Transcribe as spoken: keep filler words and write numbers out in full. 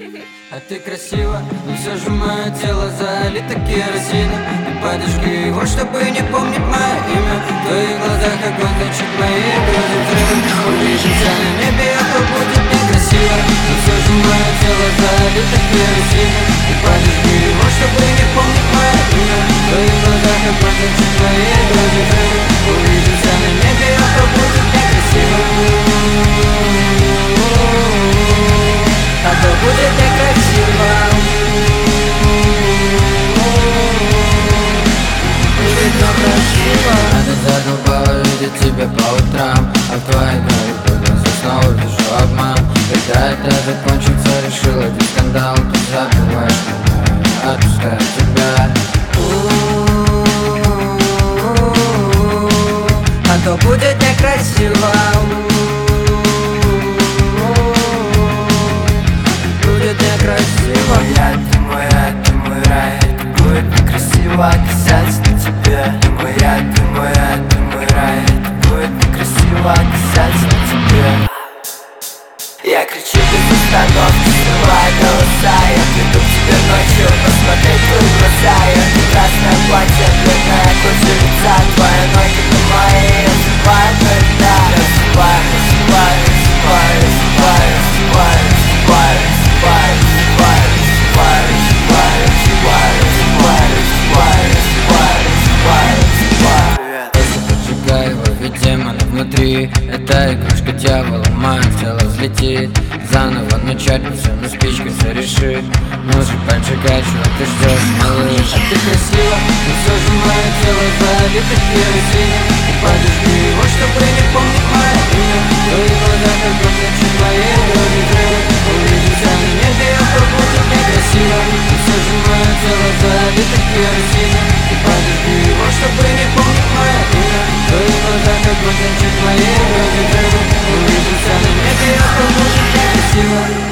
А ты красива, но все же мое тело залито керосином. Ты подожги его, чтобы не помнить мое имя. В твоих глазах огонь, значит мои грозы взрывом. Увидимся на небе, а то будет некрасиво. Но все же мое тело залито керосином. Ты подожги его, чтобы не помнить мое имя. В твоих глазах огонь, значит мои грозы взрывом. Увидимся на небе, а то будет некрасиво. А то будет некрасиво. Будет некрасиво. Она задолбала видеть тебя по утрам, а в твоей голове под глаза снова вижу обман. Когда это закончится, решила ты скандал. Ты забываешь меня, отпускаю тебя. А то будет некрасиво. Моя, ты моя, ты мой рай. Это будет некрасиво оказаться на тебе. Ты моя, ты моя, ты мой рай. Это будет некрасиво оказаться на тебе. Я кричу без остановки, срывая голоса. Я приду к тебе ночью посмотреть в твои глаза. Я прекрасное платье, бледная кожа лица. Твои ноги на мои, я засыпаю на льда. Я засыпаю, засыпаю, засыпаю, засыпаю, засыпаю, засыпаю, засыпаю. Демон внутри, эта игрушка дьявола, мое тело взлетит. Заново начать все, но спичкой все решит. Нужно поджигать, чего ты ждешь, малыш. А ты красива, но все же мое тело залито керосином. И подожди его, чтобы не помнить мое имя. В твоих глазах огонь, значит мои грозы взрывы. Увидимся на небе, а то будет некрасиво. Но все же мое тело залито керосином. И подожди его, чтобы не помнить мое имя. В твоих глазах огонь, значит мои грозы взрывы. Увидимся на небе, а то будет некрасиво.